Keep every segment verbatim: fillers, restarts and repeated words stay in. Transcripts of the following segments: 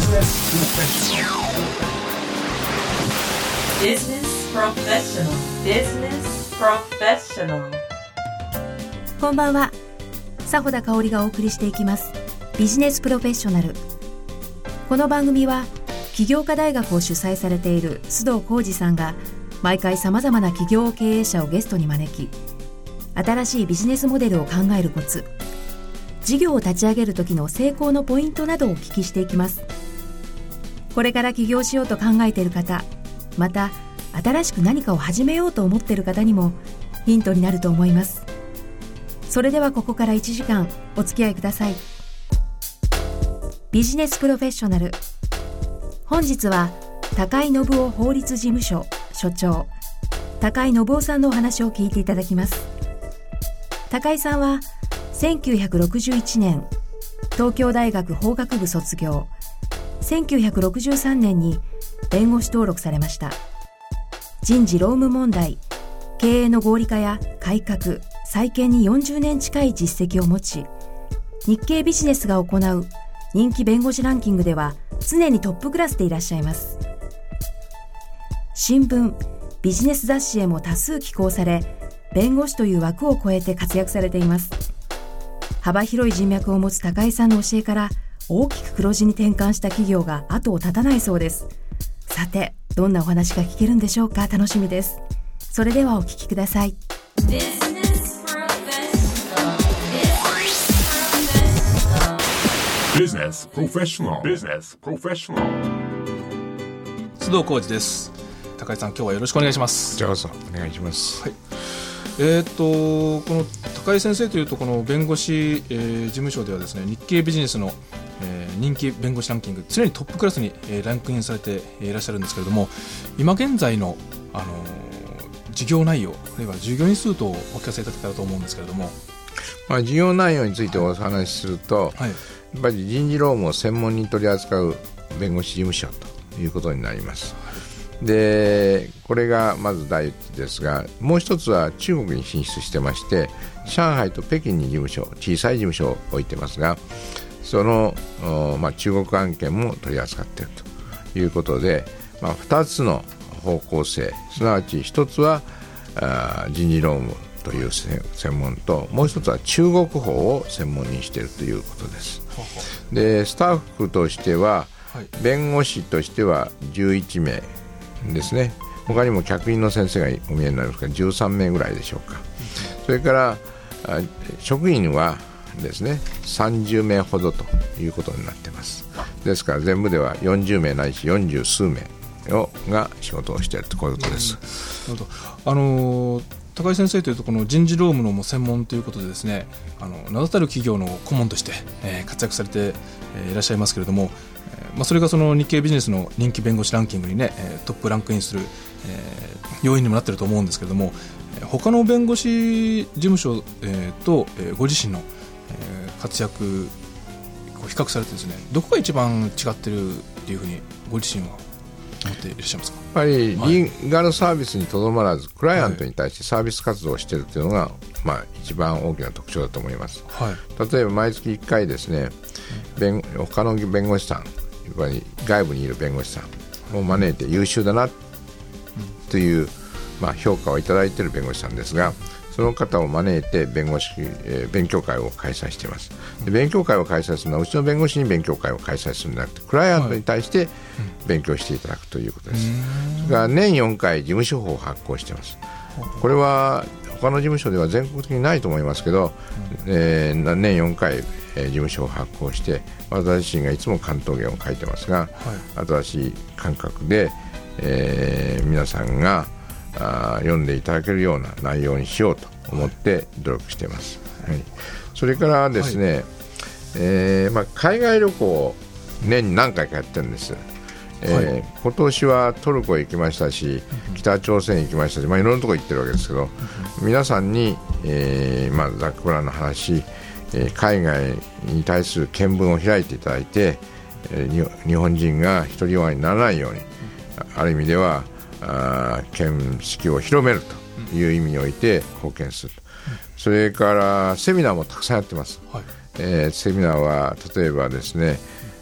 Business Professional. Business Professional. こんばんは。佐穂田香織がお送りしていきますビジネスプロフェッショナル。この番組は起業家大学を主催されている須藤浩二さんが毎回さまざまな起業経営者をゲストに招き、新しいビジネスモデルを考えるコツ、事業を立ち上げる時の成功のポイントなどをお聞きしていきます。これから起業しようと考えている方、また新しく何かを始めようと思っている方にもヒントになると思います。それではここからいちじかんお付き合いください。ビジネスプロフェッショナル。本日は高井信夫法律事務所所長、高井信夫さんのお話を聞いていただきます。高井さんはせんきゅうひゃくろくじゅういちねん東京大学法学部卒業、せんきゅうひゃくろくじゅうさんねんに弁護士登録されました。人事労務問題、経営の合理化や改革、再建によんじゅうねん近い実績を持ち、日経ビジネスが行う人気弁護士ランキングでは常にトップクラスでいらっしゃいます。新聞、ビジネス雑誌へも多数寄稿され、弁護士という枠を超えて活躍されています。幅広い人脈を持つ高井さんの教えから大きく黒字に転換した企業が後を絶たないそうです。さて、どんなお話が聞けるんでしょうか。楽しみです。それではお聞きください。 ビジネスプロフェッショナル。ビジネスプロフェッショナル。 須藤浩二です。高井さん、今日はよろしくお願いします。 こちらこそお願いします。 はい。えー、っとこの高井先生というと、この弁護士、えー、事務所ではですね、日経ビジネスの、えー、人気弁護士ランキング常にトップクラスに、えー、ランクインされていらっしゃるんですけれども、今現在の、あのー、事業内容、あるいは従業員数とお聞かせいただけたらと思うんですけれども。 まあ、事業内容についてお話しすると、はい、やっぱり人事労務を専門に取り扱う弁護士事務所ということになります。で、これがまず第一ですが、もう一つは中国に進出してまして、上海と北京に事務所、小さい事務所を置いてますが、その、まあ、中国案件も取り扱っているということで、まあ、ふたつの方向性、すなわち一つはあ人事労務という専門と、もう一つは中国法を専門にしているということです。で、スタッフとしては、はい、弁護士としてはじゅういちめいですね。他にも客員の先生がお見えになりますからじゅうさんめいぐらいでしょうか。うん、それから職員はですねさんじゅうめいほどということになっています。ですから全部ではよんじゅうめいないしよんじゅうすうめいをが仕事をしていると、こういうことです。 うん、なるほど。あのー高井先生というと、この人事労務の専門ということでですね、あの名だたる企業の顧問として、えー、活躍されて、えー、いらっしゃいますけれども、えーまあ、それがその日経ビジネスの人気弁護士ランキングにね、えー、トップランクインする、えー、要因にもなっていると思うんですけれども、えー、他の弁護士事務所、えー、と、えー、ご自身の、えー、活躍を比較されてですね、どこが一番違っているというふうにご自身は思っていらっしゃいますか。 やっぱりリーガルサービスにとどまらず、クライアントに対してサービス活動をしているというのが、まあ、一番大きな特徴だと思います。はい、例えば毎月いっかいですね、弁他の弁護士さん、やっぱり外部にいる弁護士さんを招いて優秀だなという、まあ、評価をいただいている弁護士さんですが、その方を招いて弁護士、えー、勉強会を開催しています。で、勉強会を開催するのはうちの弁護士に勉強会を開催するんじゃなくて、クライアントに対して勉強していただくということです。はい、それから年よんかい事務所法を発行しています。これは他の事務所では全国的にないと思いますけど、えー、年よんかい、えー、事務所を発行して、私自身がいつも関東言を書いてますが、はい、新しい感覚で、えー、皆さんがあ読んでいただけるような内容にしようと思って努力しています。はい、それからですね、はい、えーまあ、海外旅行を年に何回かやってるんです。えーはい、今年はトルコへ行きましたし、北朝鮮へ行きましたし、まあ、いろんなところ行ってるわけですけど、皆さんに、えーまあ、ざっくばらんの話、えー、海外に対する見聞を開いていただいて、えー、日本人が独りよがりにならないように、ある意味ではあ見識を広めるという意味において貢献する。それからセミナーもたくさんやってます。はい、えー、セミナーは例えばですね、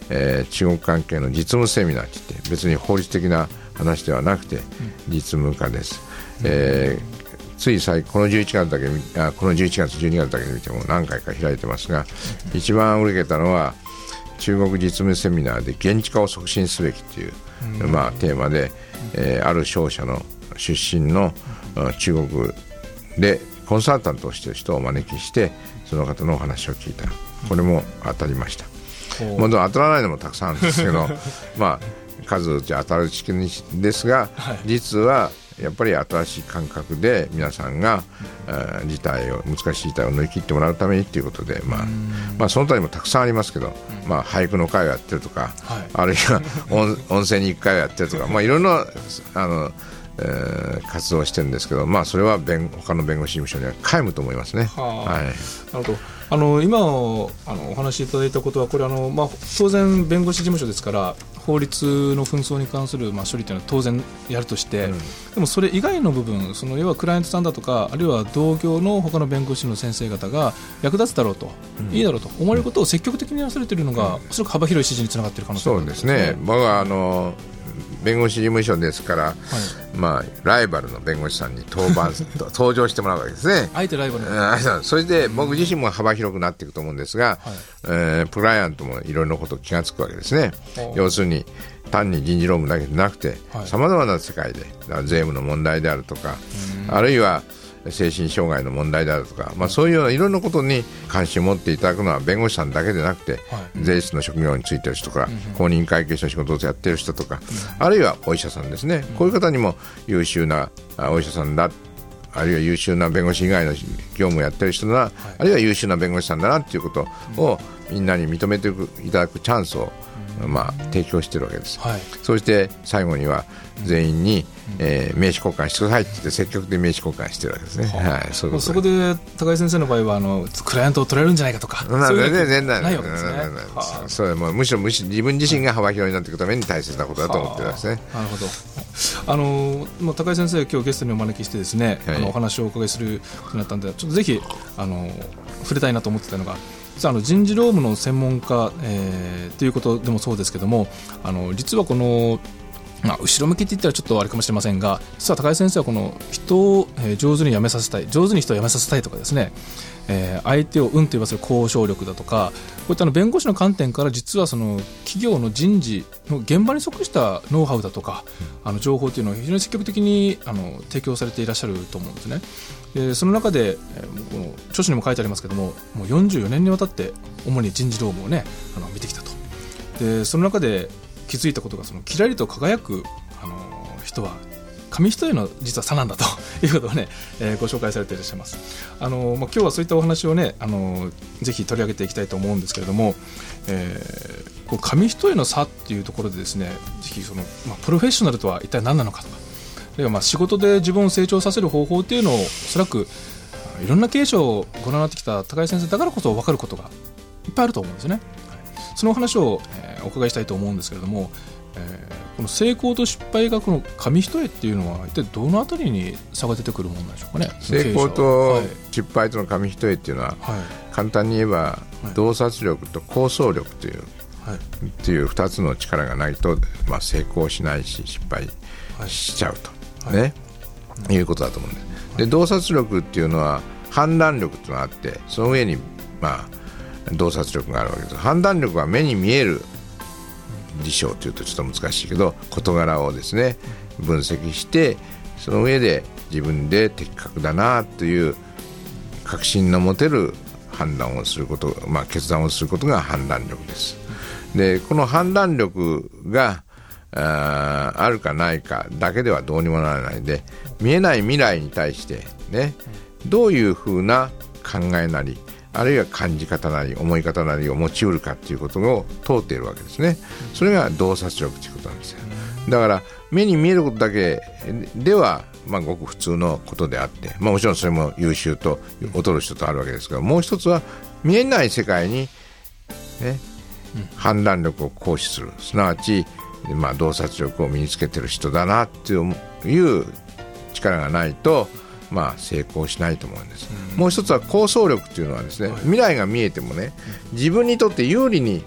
えー、中国関係の実務セミナーって言って別に法律的な話ではなくて実務化です、うんえー、つい最このじゅういちがつだけあこのじゅういちがつじゅうにがつだけ見ても何回か開いてますが、うん、一番売れたのは中国実務セミナーで現地化を促進すべきという、うんまあ、テーマで、えー、ある商社の出身の、うん、中国でコンサルタントをしている人をお招きしてその方のお話を聞いた。これも当たりました。もちろん当たらないのもたくさんあるんですけどまあ数打ち当たる地区ですが、はい、実はやっぱり新しい感覚で皆さんが、うん、事態を難しい事態を乗り切ってもらうためにということで、まあまあ、その他にもたくさんありますけど、うんまあ、俳句の会をやってるとか、はい、あるいは 温, 温泉に行く会をやってるとか、まあ、いろんなあの、えー、活動をしてるんですけど、まあ、それは弁他の弁護士事務所には皆無と思いますね。は、はい、なるほど。あの今あのお話しいただいたことはこれあの、まあ、当然弁護士事務所ですから法律の紛争に関する、まあ、処理というのは当然やるとして、うん、でもそれ以外の部分その要はクライアントさんだとかあるいは同業の他の弁護士の先生方が役立つだろうと、うん、いいだろうと思われることを積極的にやらされているのが、うん、おそらく幅広い支持につながっている可能性があるんですね。 そうですね。僕はあの弁護士事務所ですから、はいまあ、ライバルの弁護士さんに登板登場してもらうわけですね。 あえてライバルのそれで僕自身も幅広くなっていくと思うんですが、はいえー、クライアントもいろいろなこと気がつくわけですね。要するに単に人事労務だけでなくてさまざまな世界で税務の問題であるとかあるいは精神障害の問題であるとか、まあ、そういうようないろんなことに関心を持っていただくのは弁護士さんだけでなくて、はい、税理士の職業についている人とか、うん、公認会計士の仕事をやっている人とか、うん、あるいはお医者さんですね、うん、こういう方にも優秀なお医者さんだあるいは優秀な弁護士以外の業務をやっている人だな、はい、あるいは優秀な弁護士さんだなということをみんなに認めていただくチャンスを、うんまあ、提供しているわけです、はい、そして最後には全員に、うんえー、名刺交換してくださいって言って積極的に名刺交換してるわけですね、ははい、そういうことでそこで高井先生の場合はあのクライアントを取れるんじゃないかとかそういう全然ないわけですね。 それもむしろむし自分自身が幅広になっていくために大切なことだと思ってるんですね。 なるほど。あのもう高井先生今日ゲストにお招きしてですね、はい、あのお話をお伺いすることになったんでちょっとぜひあの触れたいなと思ってたのが実はあの人事労務の専門家、えー、ということでもそうですけどもあの実はこのまあ、後ろ向きって言ったらちょっとあれかもしれませんが実は高井先生はこの人を、えー、上手に辞めさせたい上手に人を辞めさせたいとかですね、えー、相手を運と言わせる交渉力だとかこういったの弁護士の観点から実はその企業の人事の現場に即したノウハウだとか、うん、あの情報というのを非常に積極的にあの提供されていらっしゃると思うんですね。でその中で、えー、この著書にも書いてありますけどももうよんじゅうよねんにわたって主に人事労務をねあの見てきたと。でその中で気づいたことがそのキラリと輝く、あのー、人は紙一重の実は差なんだということをね、えー、ご紹介されていらっしゃいます。あのーまあ、今日はそういったお話をね、あのー、ぜひ取り上げていきたいと思うんですけれども、えー、こう紙一重の差っていうところでですねぜひその、まあ、プロフェッショナルとは一体何なのかとかあるいはまあ仕事で自分を成長させる方法っていうのをおそらくいろんな経営者をご覧になってきた高井先生だからこそ分かることがいっぱいあると思うんですよね。その話を、えー、お伺いしたいと思うんですけれども、えー、この成功と失敗がこの紙一重っていうのは一体どのあたりに差が出てくるものなんでしょうかね。 成功と失敗との紙一重っていうのは、はい、簡単に言えば、はい、洞察力と構想力という、はい、っていうふたつの力がないと、まあ、成功しないし失敗しちゃうと、はいねはい、いうことだと思うんです。で洞察力っていうのは判断力というのがあってその上にまあ洞察力があるわけです。判断力は目に見える事象というとちょっと難しいけど事柄をですね分析してその上で自分で的確だなという確信の持てる判断をすること、まあ、決断をすることが判断力です。でこの判断力が あ, あるかないかだけではどうにもならないので見えない未来に対してねどういうふうな考えなりあるいは感じ方なり思い方なりを持ちうるかということを問うているわけですね。それが洞察力ということなんですよ。だから目に見えることだけでは、まあ、ごく普通のことであって、まあ、もちろんそれも優秀と劣る人とあるわけですがもう一つは見えない世界に、ね、判断力を行使するすなわち、まあ、洞察力を身につけている人だなという力がないとまあ、成功しないと思うんです、うん、もう一つは構想力というのはですね、はい、未来が見えてもね自分にとって有利に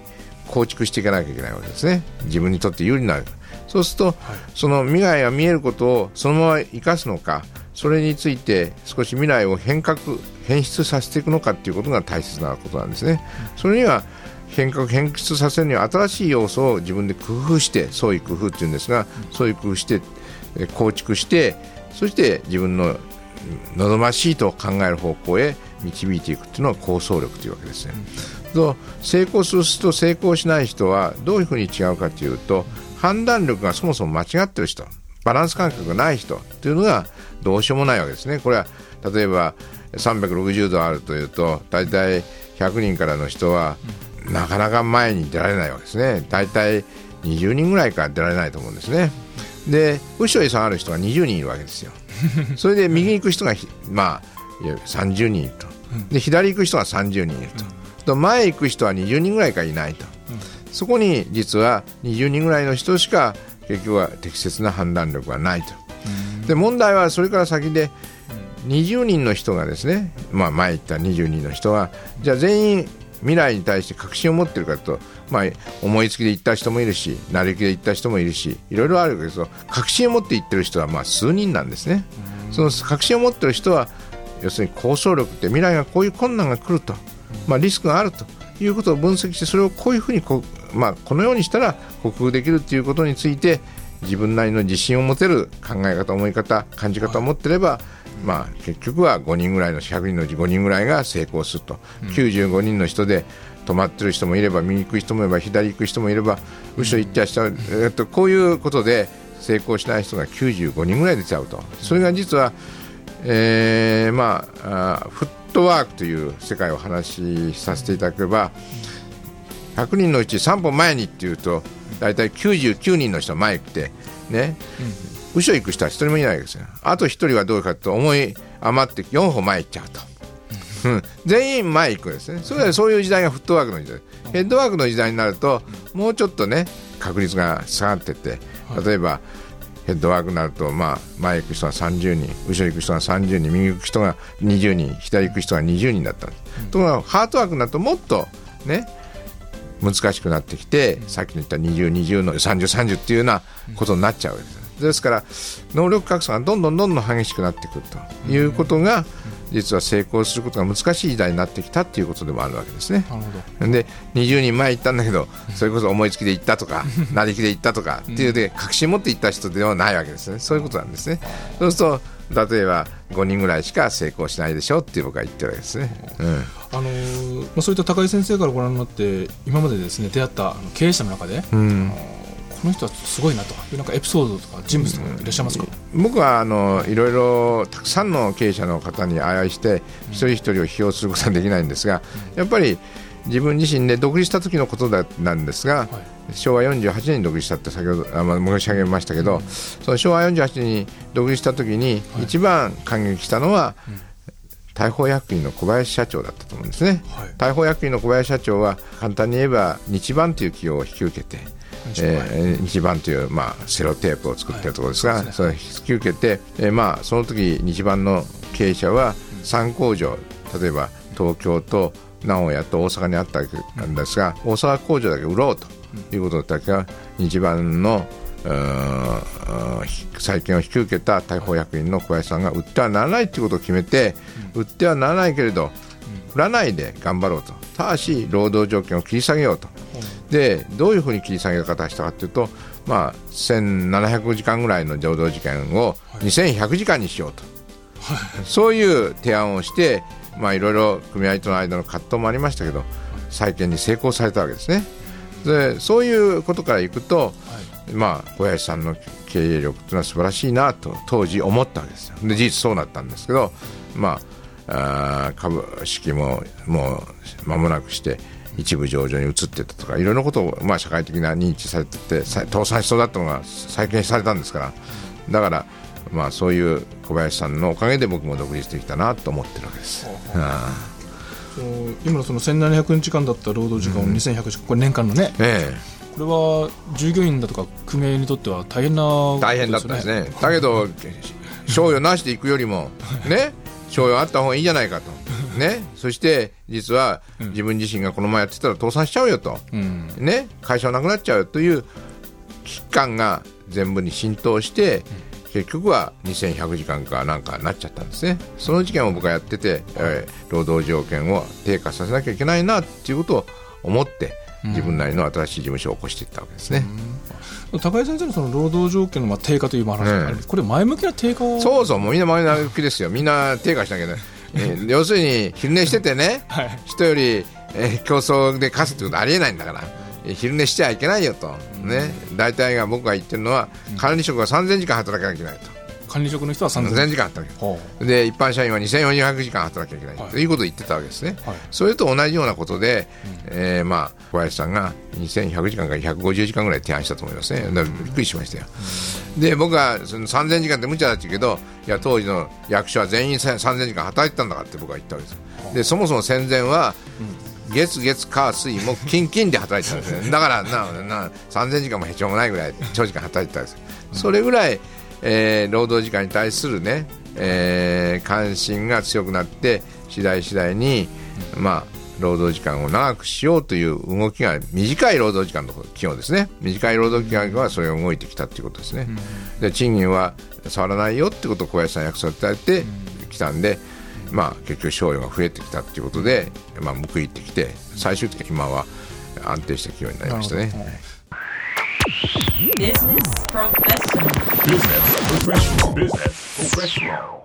構築していかなきゃいけないわけですね。自分にとって有利になる。そうすると、はい、その未来が見えることをそのまま生かすのか、それについて少し未来を変革変質させていくのかということが大切なことなんですね。それには変革変質させるには新しい要素を自分で工夫して、創意工夫っていうんですが、創意工夫して構築して、そして自分の望ましいと考える方向へ導いていくというのが構想力というわけですね。うん、成功する人と成功しない人はどういうふうに違うかというと、判断力がそもそも間違っている人、バランス感覚がない人というのがどうしようもないわけですね。これは例えばさんびゃくろくじゅうどあるというと、だいたいひゃくにんからの人はなかなか前に出られないわけですね。だいたいにじゅうにんぐらいから出られないと思うんですね。で、後ろに下がる人がにじゅうにんいるわけですよ。それで右に行く人が、まあ、さんじゅうにんいると。で、左に行く人がさんじゅうにんいると。と前行く人はにじゅうにんぐらいしかいないと。そこに実はにじゅうにんぐらいの人しか結局は適切な判断力がないと。で、問題はそれから先でにじゅうにんの人がですね、まあ、前言ったにじゅうにんの人はじゃあ全員未来に対して確信を持っているかと、まあ、思いつきで言った人もいるし、成り行きで言った人もいるし、いろいろあるけど、確信を持って言ってる人はまあ数人なんですね。その確信を持っている人は要するに構想力って、未来がこういう困難が来ると、まあ、リスクがあるということを分析して、それをこういうふうにこう、まあ、このようにしたら克服できるということについて自分なりの自信を持てる考え方、思い方、感じ方を持っていれば、まあ、結局はごにんぐらいのひゃくにんのうちごにんぐらいが成功すると、うん、きゅうじゅうごにんの人で止まってる人もいれば、右行く人もいれば、左行く人もいれば、後ろ行っちゃう人、うん、えっと、こういうことで成功しない人がきゅうじゅうごにんぐらい出ちゃうと。それが実は、えーまあ、あフットワークという世界を話しさせていただけば、ひゃくにんのうちさんぼん前にっていうとだいたいきゅうじゅうきゅうにんの人は前行ってね、うん、後ろ行く人はひとりもいないわけですよ。あとひとりはどうかと思い余ってよんほん前行っちゃうと、うん、全員前行くんですね。それはそういう時代がフットワークの時代。ヘッドワークの時代になるともうちょっとね確率が下がっていって、例えばヘッドワークになると、まあ、前行く人がさんじゅうにん、後ろ行く人がさんじゅうにん、右行く人がにじゅうにん、左行く人がにじゅうにんだった、うん、ところがハートワークになるともっとね難しくなってきて、さっきの言ったにじゅう、にじゅうのさんじゅう、さんじゅうっていうようなことになっちゃうわけです。ですから能力格差がどんどんどんどん激しくなってくるということが、実は成功することが難しい時代になってきたということでもあるわけですね。なるほど。でにじゅうにんまえ行ったんだけど、それこそ思いつきで行ったとか成り行きで行ったとかっていうで確信持って行った人ではないわけですね。そういうことなんですね。そうすると例えばごにんぐらいしか成功しないでしょって僕は言ってるわけですね。うん、 あのーまあ、そういった高井先生からご覧になって今までですね出会った経営者の中で、うん、この人はすごいなというなんかエピソードとか人物とかいらっしゃいますか？ うん、僕はあのいろいろたくさんの経営者の方に相愛して一人一人を批評することはできないんですが、やっぱり自分自身で独立した時のことだなんですが、はい、しょうわよんじゅうはちねんに独立したって先ほどあ、まあ、申し上げましたけど、うん、そのしょうわよんじゅうはちねんに独立した時に一番感激したのは、はい、うん、大宝薬品の小林社長だったと思うんですね。はい、大宝薬品の小林社長は簡単に言えば日版という企業を引き受けて、えー、日版という、まあ、セロテープを作っているところですが、はい、それを引き受けて、えーまあ、その時日版の経営者はさん工場、例えば東京と名古屋と大阪にあったわけなんですが、大阪工場だけ売ろうということだけが日版の債権を引き受けた大宝薬品の小林さんが売ってはならないということを決めて、売ってはならないけれど売らないで頑張ろうと、ただし労働条件を切り下げようと。でどういうふうに切り下げ方をしたかというと、まあ、せんななひゃくじかんぐらいの労働時間をにせんひゃくじかんにしようと、はい、そういう提案をして、まあ、いろいろ組合との間の葛藤もありましたけど再建に成功されたわけですね。でそういうことからいくと、はい、まあ、小林さんの経営力というのは素晴らしいなと当時思ったわけですよ。で事実そうなったんですけど、まあ、あ株式ももう間もなくして一部上場に移っていったとかいろいろなことを、まあ、社会的な認知されてて倒産しそうだったのが再建されたんですから、だから、まあ、そういう小林さんのおかげで僕も独立できたなと思ってるわけです。 今のそのせんななひゃくにちかんだった労働時間をにせんひゃくじかん、これ年間のね、ええ、これは従業員だとか組合にとっては大変なことですよね。 大変だったですね。だけど賞与なしで行くよりもね賞与あった方がいいじゃないかとね、そして実は自分自身がこのままやってたら倒産しちゃうよと、うんね、会社はなくなっちゃうよという危機感が全部に浸透して、うん、結局はにせんひゃくじかんかなんかなっちゃったんですね。その事件を僕はやってて、えー、労働条件を低下させなきゃいけないなっていうことを思って自分なりの新しい事務所を起こしていったわけですね。 うん、高井先生のその労働条件のまあ低下という話があります、うん、これ前向きな低下をそうそうもうみんな前向きですよ。みんな低下しなきゃいけないえー、要するに昼寝しててね、はい、人より、えー、競争で勝つってことはありえないんだから、えー、昼寝しちゃいけないよと、ね、大体が僕が言ってるのは、うん、管理職はさんぜんじかん働かなきゃいけないと。 管理職の人はさんぜんじかん働くで一般社員はにせんよんひゃくじかん働かなきゃいけない、はい、ということを言ってたわけですね、はい、それと同じようなことで、うんえーまあ、小林さんがにせんひゃくじかんからひゃくごじゅうじかんぐらい提案したと思いますね。だからびっくりしましたよ、うん、で僕はそのさんぜんじかんって無茶だって言うけどいや当時の役所は全員さんぜんじかん働いてたんだからって僕は言ったわけです。でそもそも戦前は、うん、月月火水木金金で働いてたんですね。だからななさんぜんじかんもへちょもないぐらい長時間働いてたんです。それぐらいえー、労働時間に対する、ねえー、関心が強くなって次第次第に、まあ、労働時間を長くしようという動きが短い労働時間の企業ですね。短い労働時間はそれが動いてきたということですね、うん、で賃金は触らないよということを小林さん約束いただいてきたんで、まあ、結局賞与が増えてきたということで、まあ、報いてきて最終的に今は安定した企業になりましたね。 Business Professional. Business Professional. Business Professional.